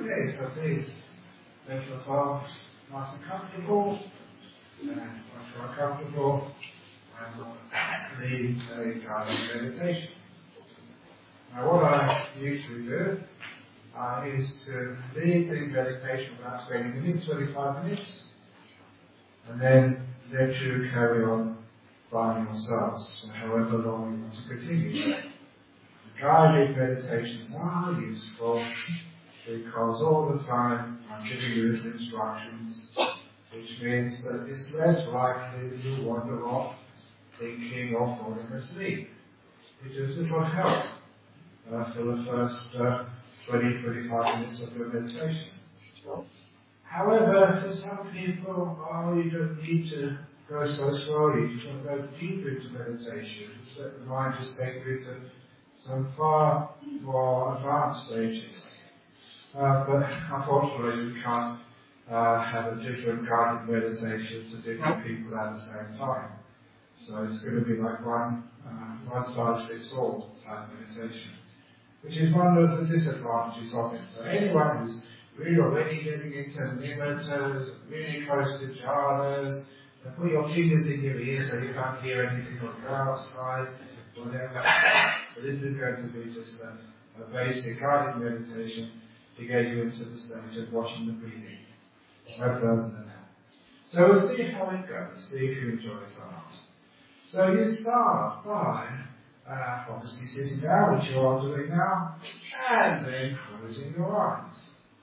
Okay, so please make yourselves nice and comfortable. And once you are comfortable, I will lead a guided meditation. Now what I usually do is to lead the meditation for about 20 minutes, 25 minutes, and then let you carry on by yourselves, however long you want to continue. Guided meditations are useful because all the time I'm giving you these instructions, which means that it's less likely that you wander off thinking or falling asleep. It just will help for the first 20-25 minutes of your meditation. However, for some people, you don't need to go so slowly. You can go deeper into meditation. Let the mind just take you to some far more advanced stages. But unfortunately, we can't have a different guided meditation to different people at the same time. So it's going to be like one size fits all type meditation, which is one of the disadvantages of it. So anyone who's really already getting into nimittas, really close to jhanas, put your fingers in your ears so you can't hear anything or go outside, whatever. So this is going to be just a basic guided meditation to get you into the stage of watching the breathing. No further than that. So we'll see how it goes, see if you enjoy it or not. So you start by obviously sitting down, which you are doing now, and then closing your eyes.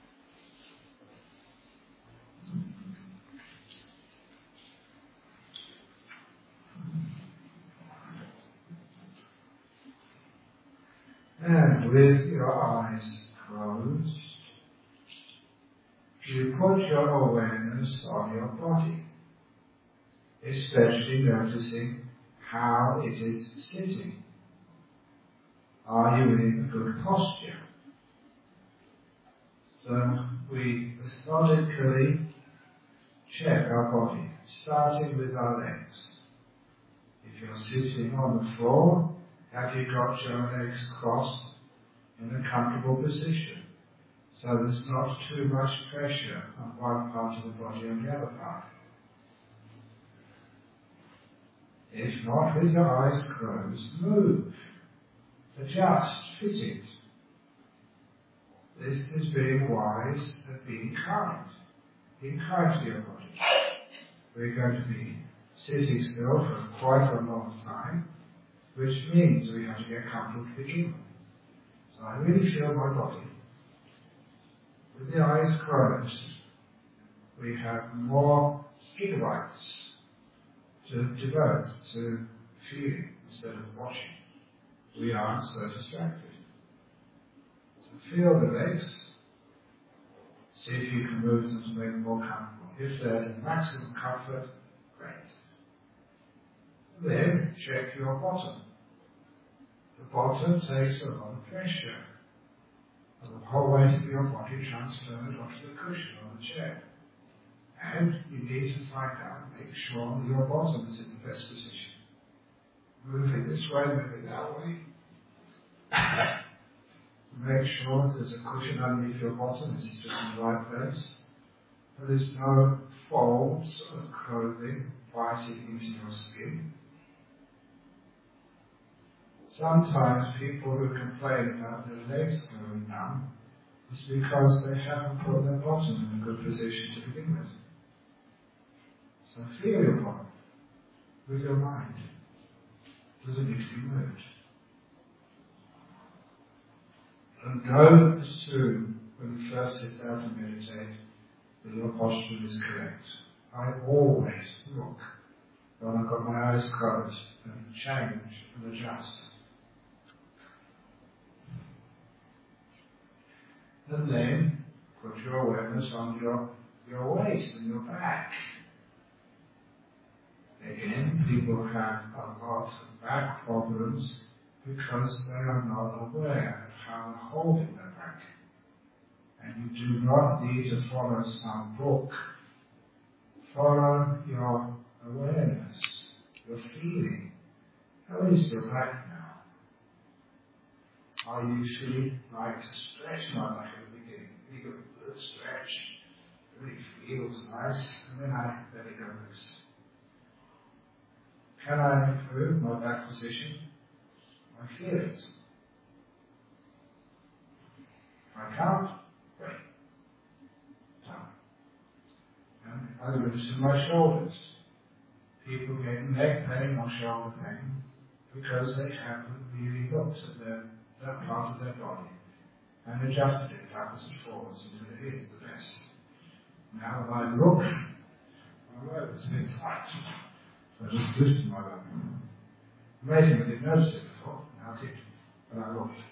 And with your eyes closed, you put your awareness on your body, especially noticing how it is sitting. Are you in a good posture? So we methodically check our body, starting with our legs. If you're sitting on the floor, have you got your legs crossed in a comfortable position, so there's not too much pressure on one part of the body on the other part? If not, with your eyes closed, move, adjust, fit it. This is being wise and being kind. Being kind to your body. We're going to be sitting still for quite a long time, which means we have to get comfortable to begin with. So I really feel my body. With the eyes closed, we have more gigabytes to devote to feeling instead of watching. We aren't so distracted. So feel the legs. See if you can move them to make them more comfortable. If they're in maximum comfort, great. Then check your bottom. The bottom takes a lot of pressure, and the whole weight of your body transferred onto the cushion on the chair. And you need to find out, make sure your bottom is in the best position. Move it this way, move it that way. Make sure there's a cushion underneath your bottom, this is just in the right place. And there's no folds of clothing biting into your skin. Sometimes people who complain about their legs going numb is because they haven't put their bottom in a good position to begin with. So feel your bottom with your mind. Does it need to be moved? And don't assume when you first sit down to meditate that your posture is correct. I always look when I've got my eyes closed and change and adjust. And then put your awareness on your waist and your back. Again, people have a lot of back problems because they are not aware of how they're holding their back. And you do not need to follow some book. Follow your awareness, your feeling. How is your back now? I usually like to stretch my back at the beginning. feels nice, and then I let it go loose. Can I improve my back position? I feel it. I can't. Great. Done. And I loosen my shoulders. People get neck pain or shoulder pain because they haven't really looked at that part of their body and adjusted it backwards and forwards until it is the best. Now if I look, my robe is a bit tight, so I just loosened my robe. Amazing, I didn't notice it before, now I did, but I looked.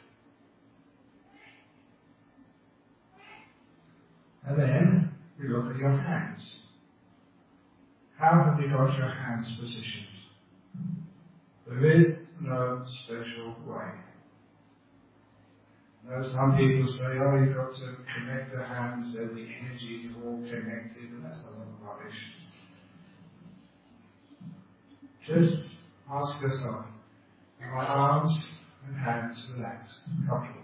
And then you look at your hands. How have you got your hands positioned? There is no special way. Some people say, oh, you've got to connect the hands, and the energies are all connected, and that's a lot of rubbish. Just ask yourself, are my arms and hands relaxed, comfortable?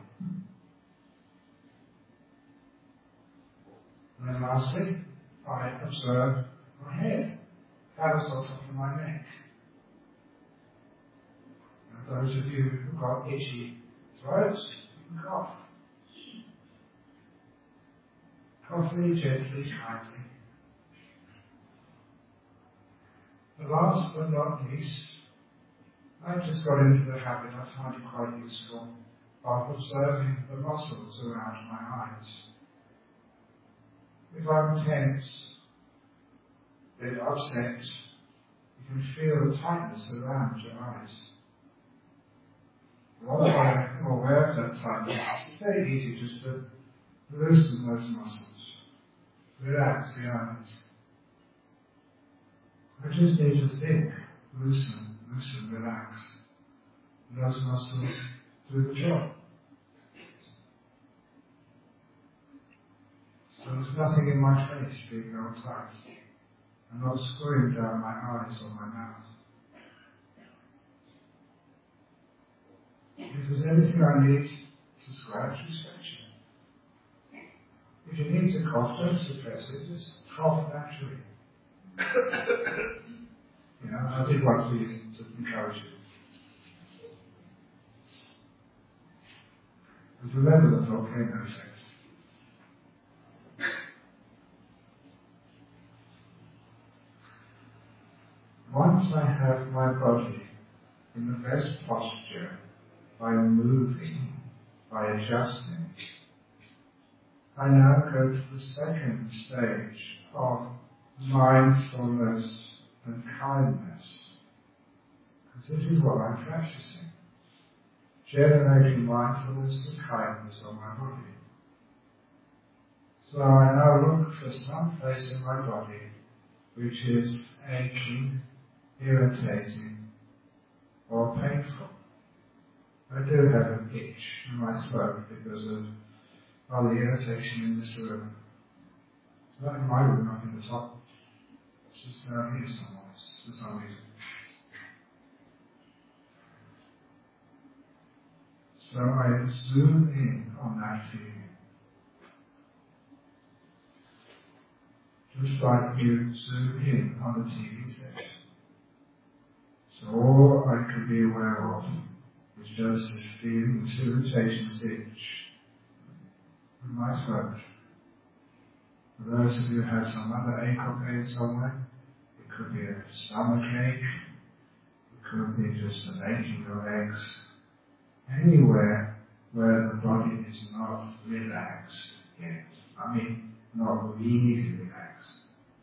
And then lastly, I observe my head. How does on top of my neck? And those of you who've got itchy throats, you can cough. Cough really gently, kindly. The last but not least, I just got into the habit, I find it quite useful, of observing the muscles around my eyes. If I'm tense, a bit upset, you can feel the tightness around your eyes. Once I'm aware of that tightness, it's very easy just to loosen those muscles, relax the eyes. I just need to think, loosen, relax. And those muscles do the job. So there's nothing in my face being all tight. I'm not screwing down my eyes or my mouth. If there's anything I need to scratch, you scratch it. If you need to cough, don't suppress it, just cough naturally. I did one for you to encourage you. But remember the volcano effect. Once I have my body in the best posture, by moving, by adjusting, I now go to the second stage of mindfulness and kindness. Because this is what I'm practicing. Generating mindfulness and kindness on my body. So I now look for some place in my body which is aching, irritating, or painful. I do have an itch in my throat because of all the irritation in this room. It's not in my room, not in the top. It's just down here somewhere, for some reason. So I zoom in on that feeling. Just like you zoom in on the TV set. So all I can be aware of is just this feeling, this irritation, this itch in my throat. For those of you who have some other ache or pain somewhere, it could be a stomach ache, it could be just an ache in your legs, anywhere where the body is not relaxed yet. Not really relaxed.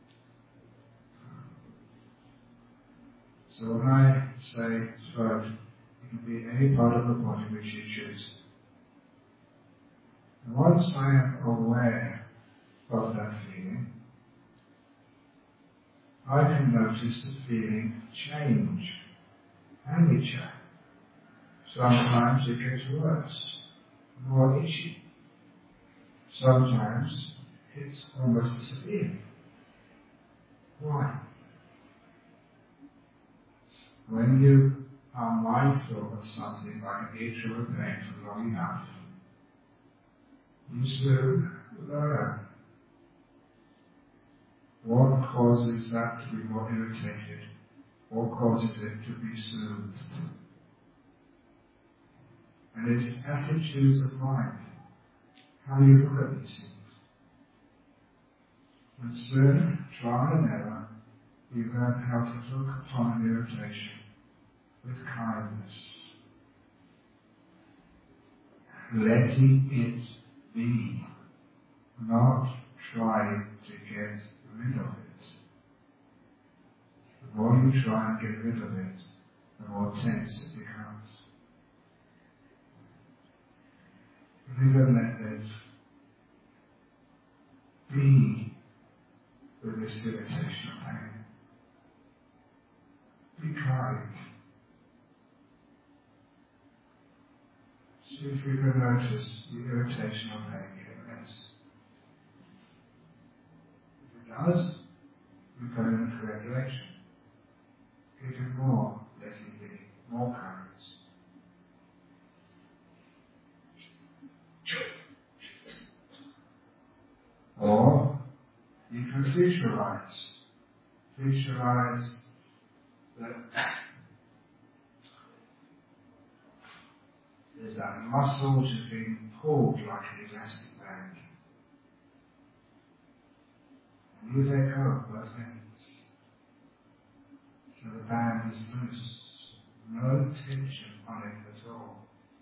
So when I say throat, it can be any part of the body which you choose. And once I am aware of that feeling, I can notice the feeling change and itch. Sometimes it gets worse, more itchy. Sometimes it's almost disappearing. Why? When you are mindful of something like an itch or a pain for long enough, you soon learn What causes that to be more irritated? What causes it to be soothed? And it's attitudes of mind, how you look at these things. And soon, trial and error, you learn how to look upon an irritation with kindness, letting it be, not trying to get rid of it. The more you try and get rid of it, the more tense it becomes. Even let it be with this irritation of pain. Be kind. See if you can notice the irritation of pain get less. If it does, you go in the correct direction. Give it more, let it be, more kindness. Or you can visualize that there's that muscle which is being pulled like an elastic band. And you let go of both ends. So the band is loose. No tension on it at all.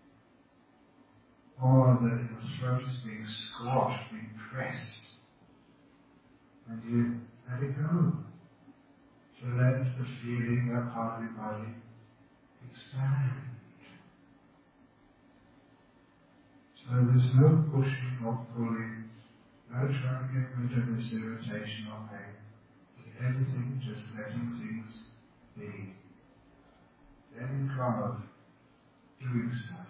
Or that your throat is being squashed, being pressed. And you let it go. So let the feeling, that part of your body, expand. So there's no pushing or pulling, no trying to get rid of this irritation or pain. Everything just letting things be. Letting go of doing stuff.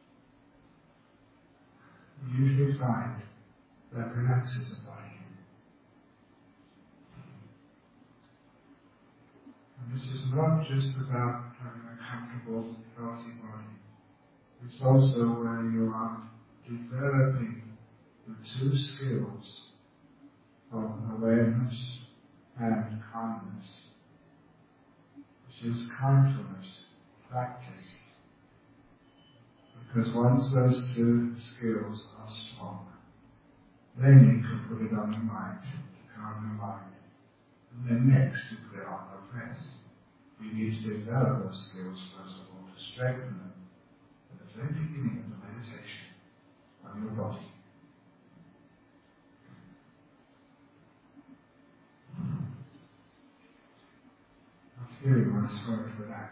You usually find that relaxes the body. And this is not just about having a comfortable, healthy body. It's also where you are developing the two skills of awareness and kindness. This is kindfulness, practice. Because once those two skills are strong, then you can put it on the mind, to calm the mind. And then next you put it on the breath. You need to develop those skills first of all, to strengthen them at the very beginning of the meditation on your body. I'm feeling my throat relax.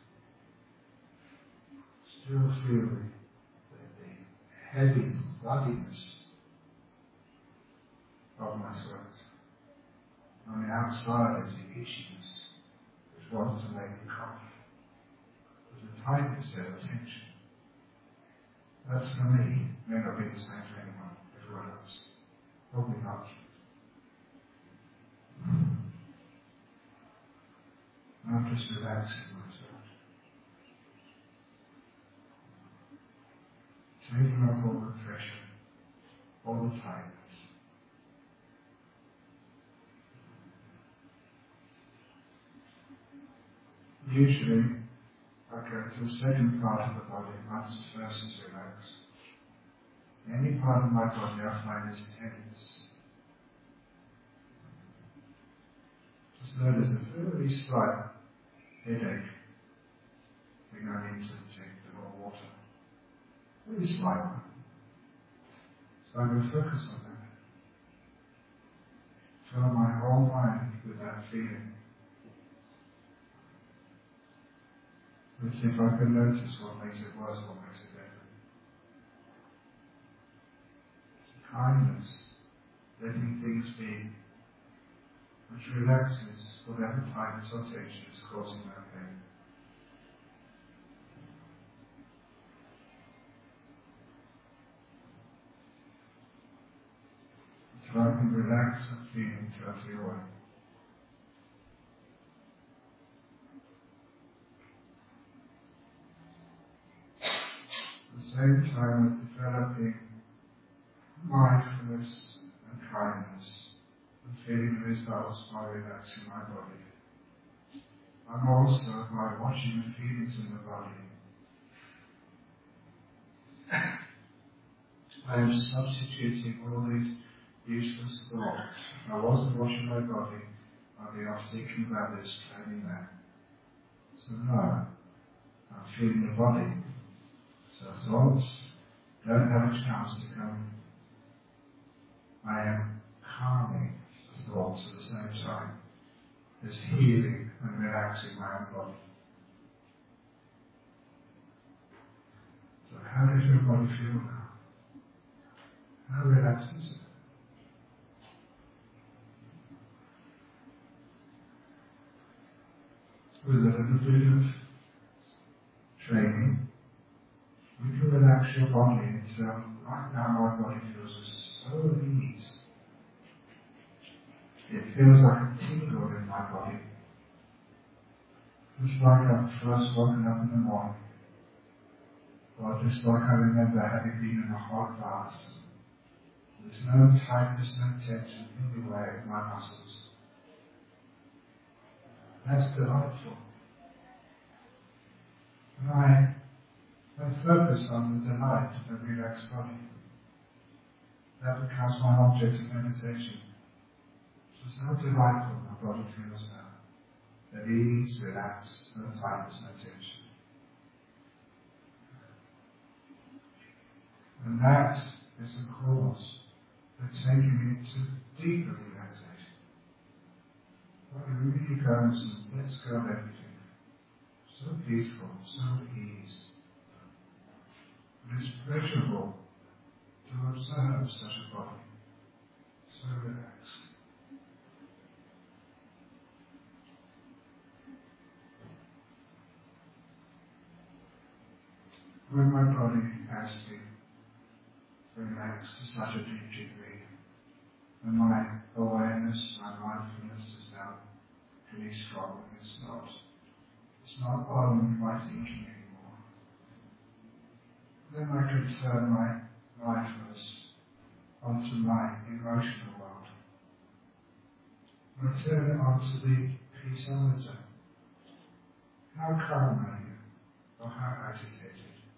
Still feeling the heavy thuddiness of my throat. On the outside is the itchiness which wants to make me cough. There's a tightness there, a tension. That's for me. May not be the same for everyone else. Probably not. I'm just relaxing my throat. Taking off all the pressure, all the tightness. Usually, I go to the second part of the body once the first is relaxed. Any part of my body I find is tense. Just notice a very slight headache. I think I need to take a little water. Very slight one. So I'm going to focus on that. Fill my whole mind with that feeling. Let's see if I can notice what makes it worse, what makes it better. Kindness, letting things be, which relaxes whatever tightness or tension is causing that pain. So I can relax that feeling totally away. At the same time as developing mindfulness and kindness and feeling the results by relaxing my body. I'm also by watching the feelings in the body. I am substituting all these useless thoughts. If I wasn't watching my body, I'd be off thinking about this, planning that. So no, I'm feeling the body. So thoughts don't have a chance to come. I am calming the thoughts at the same time as healing and relaxing my own body. So how does your body feel now? How relaxed is it? With a little bit of training, you can relax your body until right now my body feels so at ease. It feels like a tingle in my body. Just like I've first woken up in the morning. Or just like I remember having been in a hot bath. There's no tightness, no tension anywhere in my muscles. That's delightful. And I focus on the delight of a relaxed body. That becomes my object of meditation. It's how delightful my body feels now. At ease, relaxed, no tightness, no tension. And that is the cause for taking me to deeper relaxation. Where it really goes and lets go of everything. So peaceful, so at ease. And it's pleasurable to observe such a body, so relaxed. When my body has been relaxed to such a deep degree, and my awareness, my mindfulness is now really strong, it's not owned by thinking anymore. Then I can turn my mindfulness onto my emotional world. I turn it onto the peaceometer. How calm are you? Or how agitated?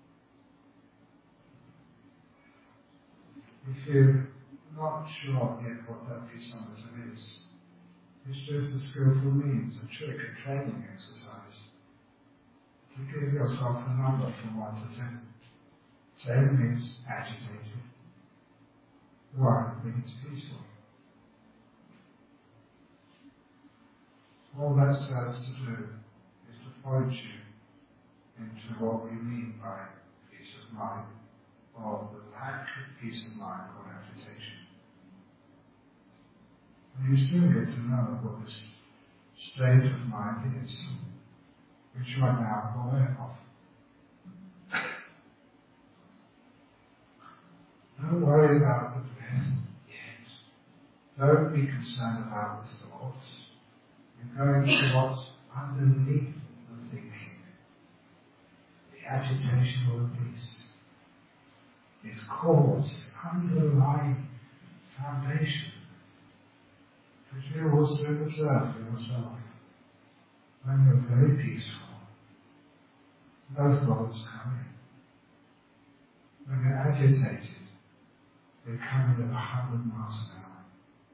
If you're not sure yet what that peaceometer is, it's just a skillful means, a trick, a training exercise to give yourself a number from 1 to 10. 10 means agitated. 1 means peaceful. All that serves to do is to point you into what we mean by peace of mind, or the lack of peace of mind or agitation. And you still get to know what this state of mind is, which you are now aware of. Don't worry about the breath yet. Don't be concerned about the thoughts. You're going to what's underneath the thinking. The agitation or the peace. Its cause, its underlying foundation, which you will soon observe for yourself. When you're very peaceful, no thoughts come in. When you're agitated, they come in at 100 miles an hour.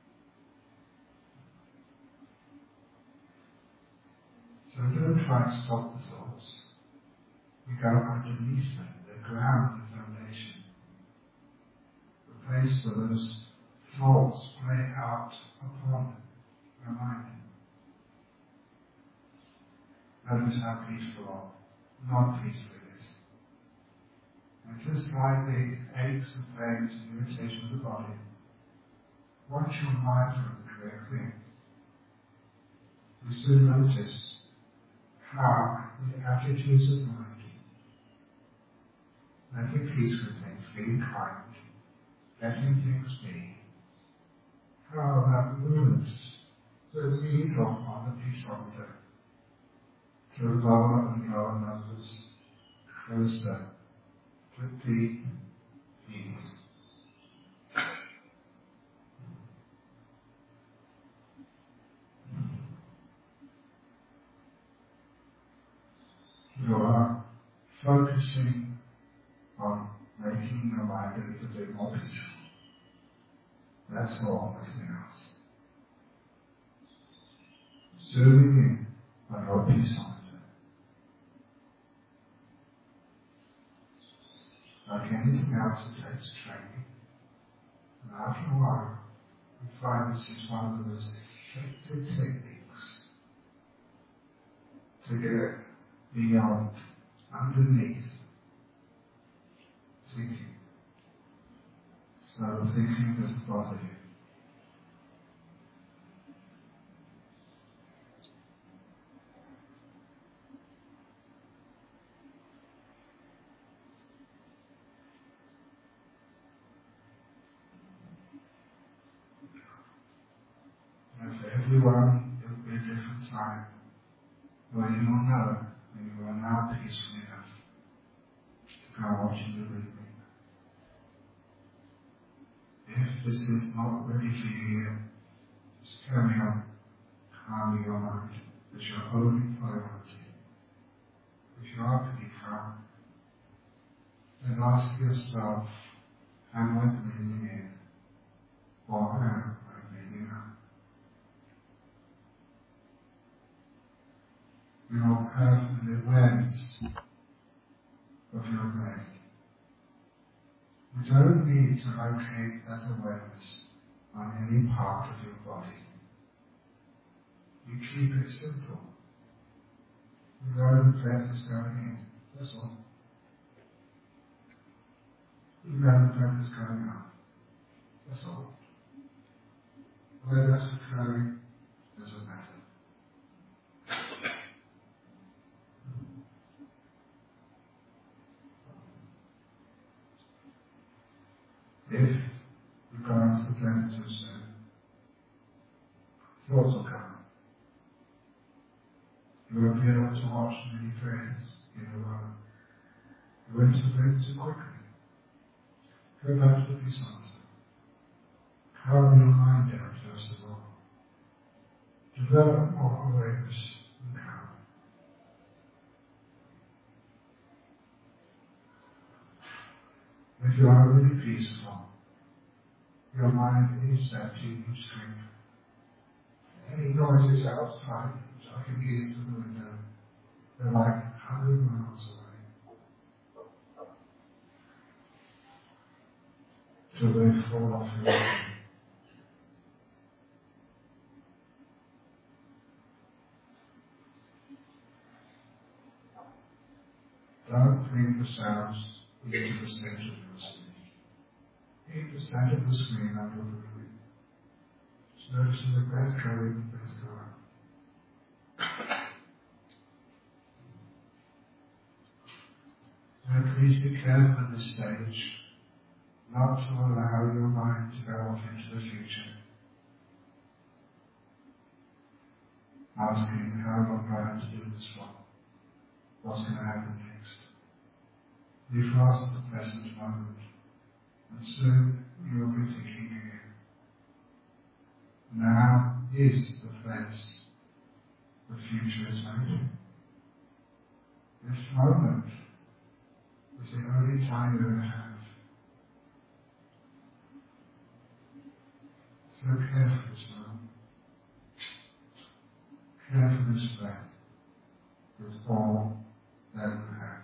So don't try to stop the thoughts. You go underneath them, the ground, the foundation. The place where those thoughts play out upon your mind. Notice how peaceful or not peaceful it is. And just like the aches and pains and irritation of the body, once you're mindful of the correct thing, you soon notice how the attitudes of mind, making peace with things, being kind, letting things be, how that moves the needle on the peaceometer to lower and lower numbers, closer to deep peace. focusing on making your mind a little bit more peaceful. That's all, nothing else. Zooming in on your peace monitor. Like anything else, it takes training. And after a while, we find this is one of the most effective techniques to get beyond, underneath thinking. So thinking doesn't bother you. And for everyone, it will be a different time when you will know when you are now peaceful enough to go watching the breathing. If this is not ready for you yet, just carry on calming your mind as your only priority. If you are pretty calm, then ask yourself, am I breathing in or am I breathing out? You will have an awareness of your breath. You don't need to locate that awareness on any part of your body. You keep it simple. You know the breath is going in, that's all. You know the breath is going out, that's all. Where that's occurring doesn't matter. If you go into the breath too soon, thoughts will come. You won't be able to watch many breaths in a row. You went to the breath too quickly. Go back to the peace monitor. Calm your mind down first of all. Develop more awareness and calm. If you are really peaceful, your mind is that TV screen. Any noises outside, which I can hear through the window, they're like 100 miles away. So they fall off your way. Don't bring the sounds into the center of your screen. 8% of the screen under the room. Just noticing the breath go in, breath go out. Now please be careful at this stage not to allow your mind to go off into the future, asking how am I going to do this one? What's going to happen next? You grasp the present moment, and soon you will be thinking again. Now is the place the future is made. This moment is the only time you ever have. So care for this moment. Care for this breath. It's all that you have.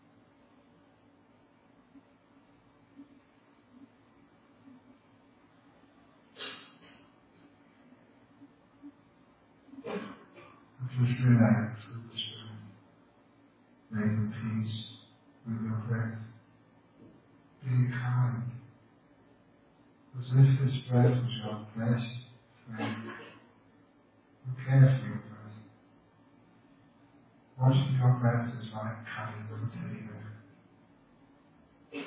Just relax with this breath. Making peace with your breath. Being kind. As if this breath was your best friend. You care for your breath. Watching your breath is like cuddling with a teddy bear.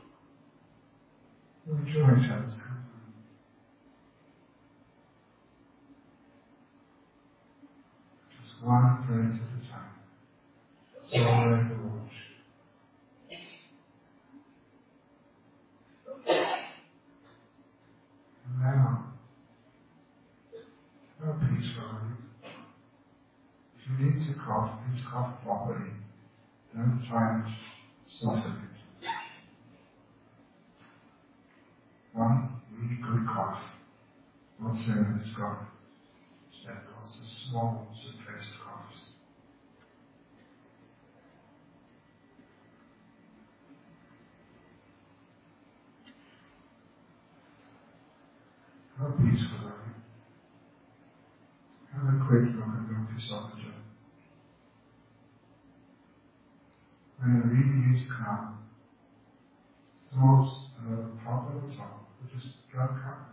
You enjoy each other's company. One breath at a time. Swallow the watch. And now, how peaceful are you? If you need to cough, please cough properly. Don't try and soften it. One really good cough. Whatsoever has got that causes small suppressed coughs. How peaceful are you? Have a quick look at your physiology. When it really is calm, thoughts pop at the top, they just go calm.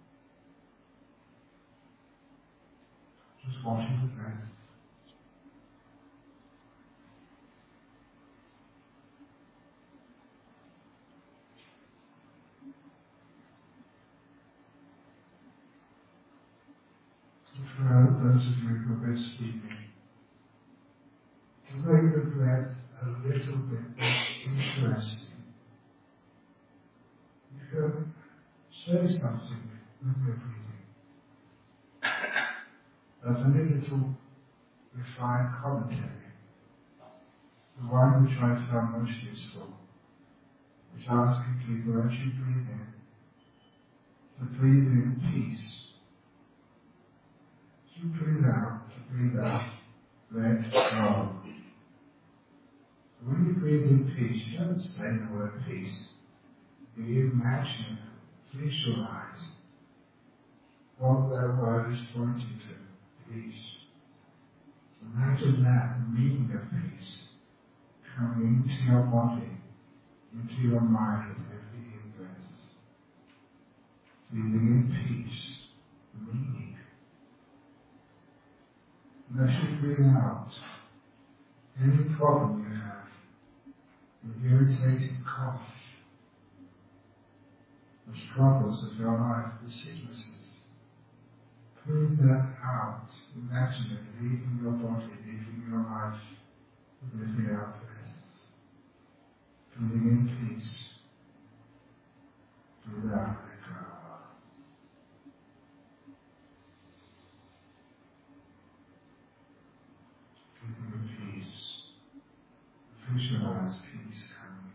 Just watching the breath. For those of you who are a bit sleepy, to make the breath a little bit more interesting, you can say something with your breathing. A very little refined commentary, the one which I found most useful, is asking people as you breathe in, to breathe in peace. As you breathe out, let go. When you breathe in peace, you don't say the word peace. You imagine, visualize what that word is pointing to, peace. Imagine that, the meaning of peace, coming into your body, into your mind with every in-breath. Breathing in peace, the meaning. And as you breathe out, any problem you have, the irritating cough, the struggles of your life, the sicknesses, breathe that out. Imagine it leaving your body, leaving your life with every out breath. Breathing in peace. Breathe out, let go. Breathing in peace. Visualize peace coming.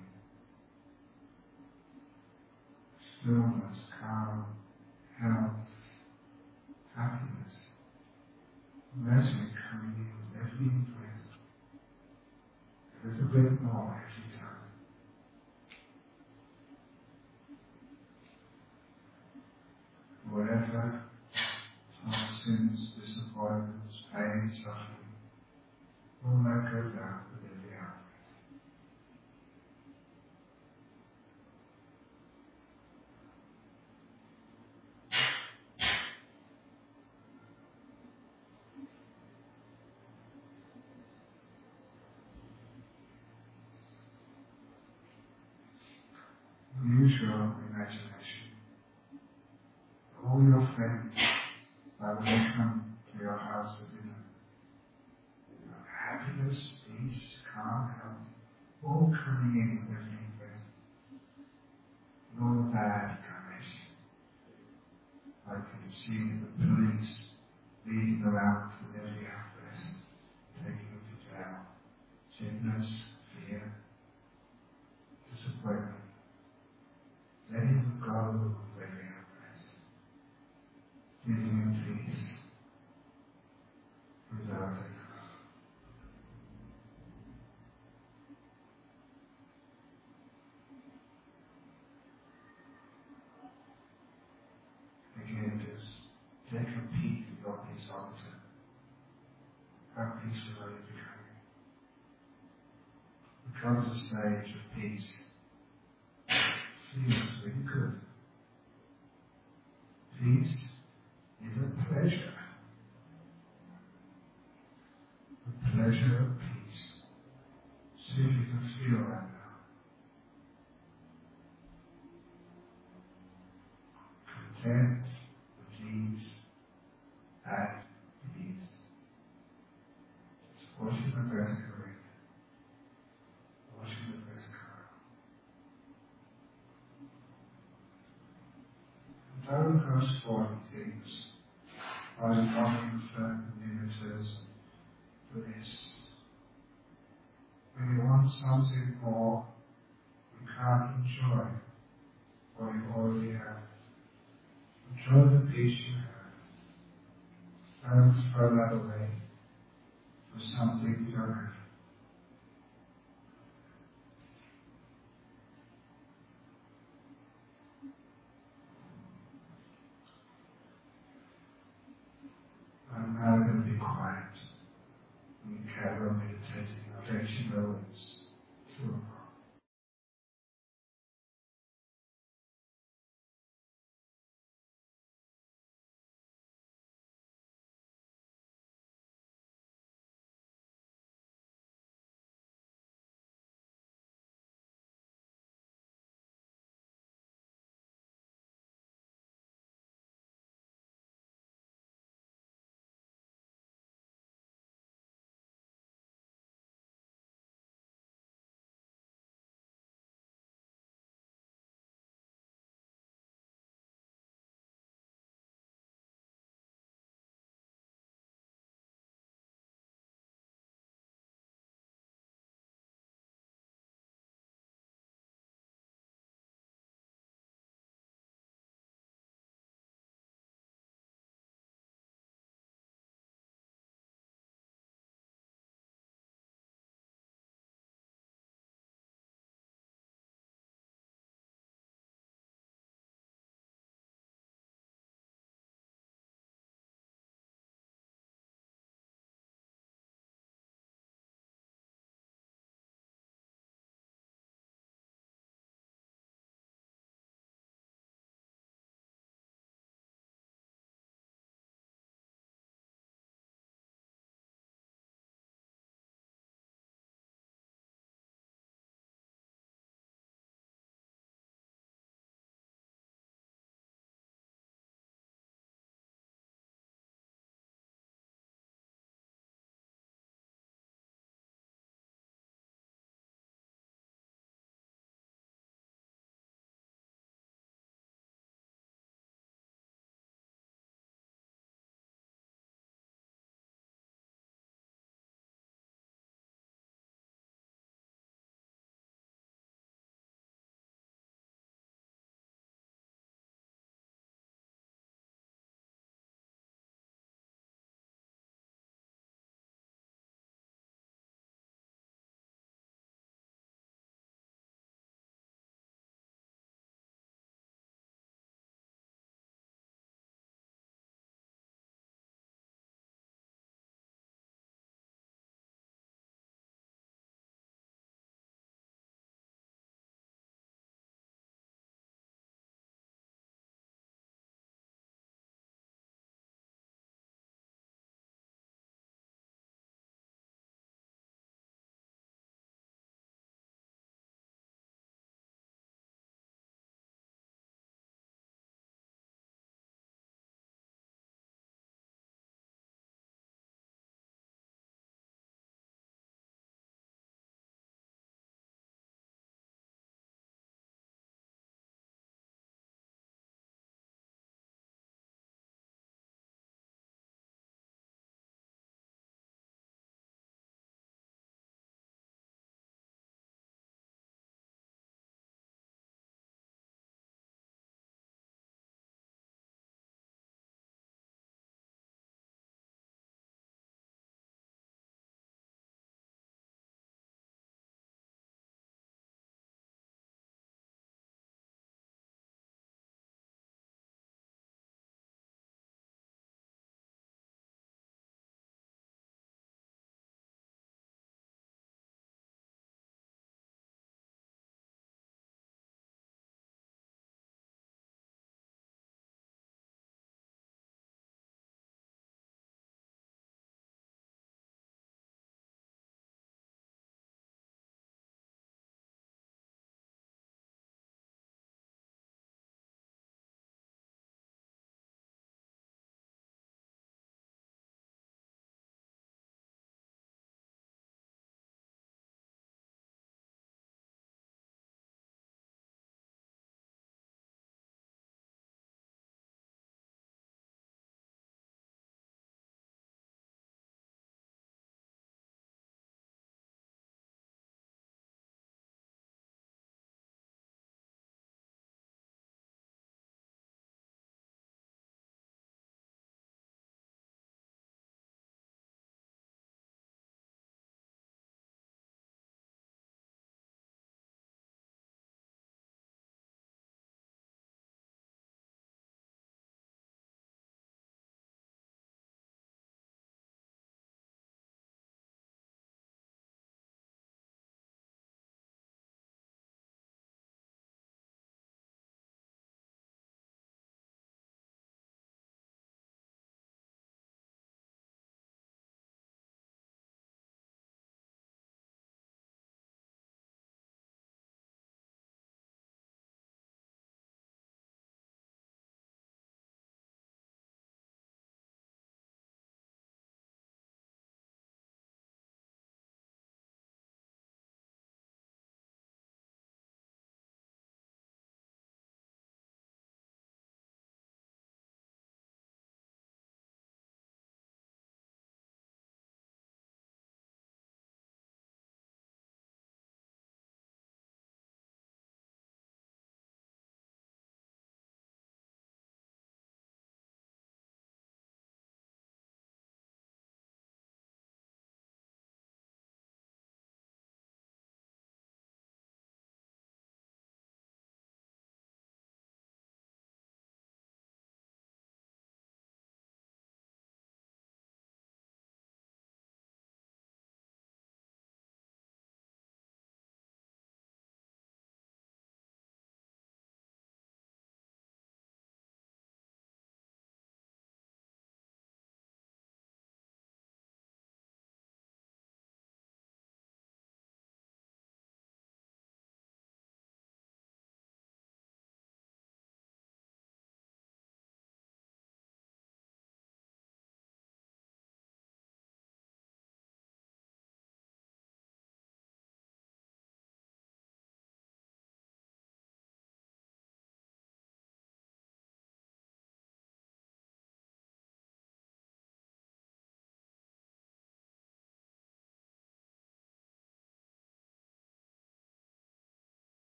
Stillness, calm, health, happiness. Imagine it coming in with every breath. A little bit more every time. Whatever our sins, disappointments, pain, suffering, all that goes out with every out. Use your imagination. All your friends that will come to your house for dinner. Happiness, peace, calm, health, all coming in with every breath. And all the bad guys. I can see the police leading around with every out breath, taking them to jail. Sickness, fear, disappointment. Letting them go with every out breath. Breathing in peace. Without it. Again, just take a peek at your peace altar. How peaceful are you becoming? We come to the stage of peace. Feels really good. Peace is a pleasure. The pleasure of peace. See if you can feel that now. Content, at ease, at ease. Just watching the breath going. Watching the breath go. Don't go spoiling things by becoming certain limiters for this. When you want something more, can't enjoy what you already have. Enjoy the peace you have. Don't throw that away for something you don't have. I'm now going to be quiet and carry on meditating. I'll let you know when it's 2 o'clock.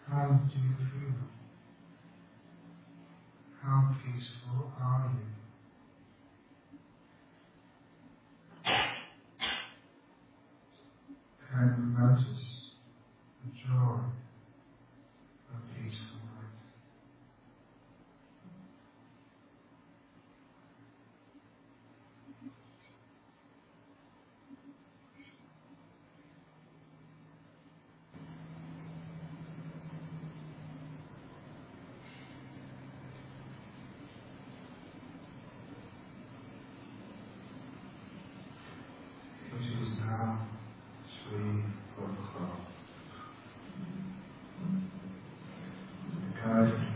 How do you feel? How peaceful are you? Can you notice the joy of peaceful mind? It is now 3 o'clock. The guided